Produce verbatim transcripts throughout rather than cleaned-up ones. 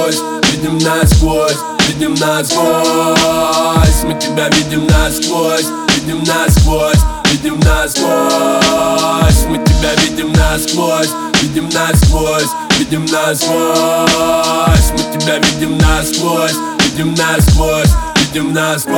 насквозь, видим насквозь, видим насквозь. Мы тебя видим насквозь, видим насквозь, видим насквозь. Мы тебя видим насквозь, видим насквозь, видим насквозь. Мы тебя видим насквозь, видим насквозь, видим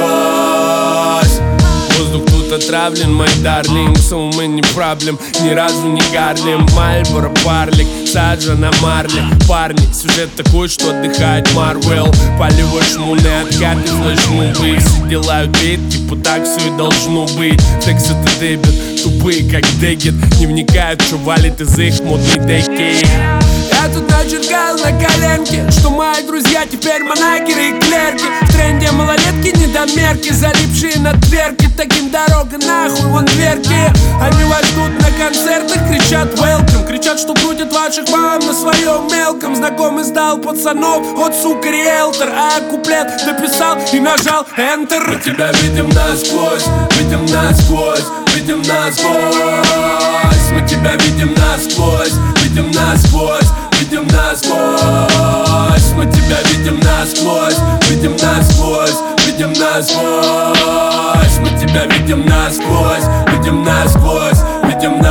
насквозь. Воздух тут отравлен, мой дарлинг, so many проблем, ни разу не Гарлем. Мальборо, Парлик, саджа на марле. Парни, сюжет такой, что отдыхает Марвел. Полевой шмурный откат и флешмувы. Все делают вид, типа так все и должно быть. Секс это дебют, тупые как Дегет. Не вникают, что валит из их модной деки. Я тут начеркал на коленке, что мои друзья теперь манагеры и клерки. В тренде малолетки недомерки, залипшие на дверки. Таким дорога нахуй, вон дверки. Они вас ждут на концертах, кричат welcome. Кричат, что крутят ваших мам на своем мелком. Знакомый сдал пацанов, вот сука риэлтор. А я куплет дописал и нажал enter. Мы тебя видим насквозь, видим насквозь, видим насквозь. Мы тебя видим насквозь, видим насквозь, видим насквозь. Мы тебя видим насквозь, видим насквозь, видим насквозь. Мы тебя видим насквозь, видим насквозь, видим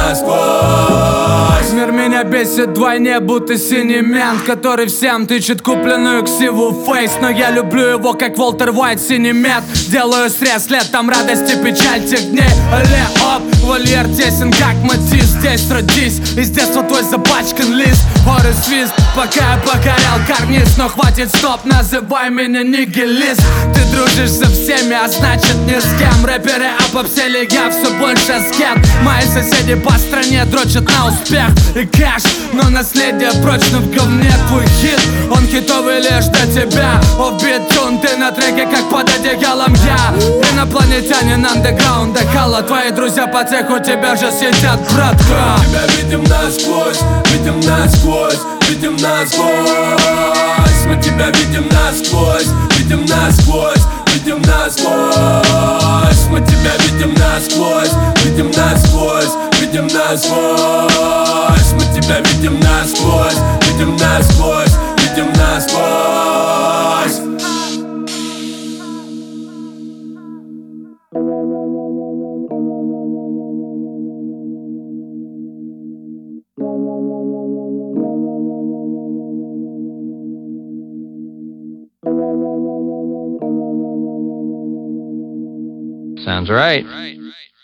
насквозь. Мир меня бесит вдвойне, будто синий мент, который всем тычет купленную ксиву фейс. Но я люблю его, как Волтер Уайт, синий мед. Делаю срез, летом радость и печаль тех дней. Ле, оп, вольер тесен, как Матис. Здесь родись, из детства твой запачкан лист. Ор и свист, пока я покорял карниз. Но хватит, стоп, называй меня нигилист. Ты дружишь со всеми, а значит ни с кем. Рэперы обобсели, я все больше скет. Мои соседи по стране дрочат на успех и кэш, но наследие прочно в говне. Твой хит, он хитовый лишь до тебя. Офбит-тюн, ты на треке, как под одеялом я. Инопланетянин андеграунда кала. Твои друзья по цеху тебя же съедят, братка. Мы тебя видим насквозь, видим насквозь, видим насквозь. Мы тебя видим насквозь, видим насквозь, видим насквозь. Мы тебя видим насквозь, видим насквозь, видим насквозь. Мы тебя видим насквозь, видим насквозь, видим насквозь. Sounds right.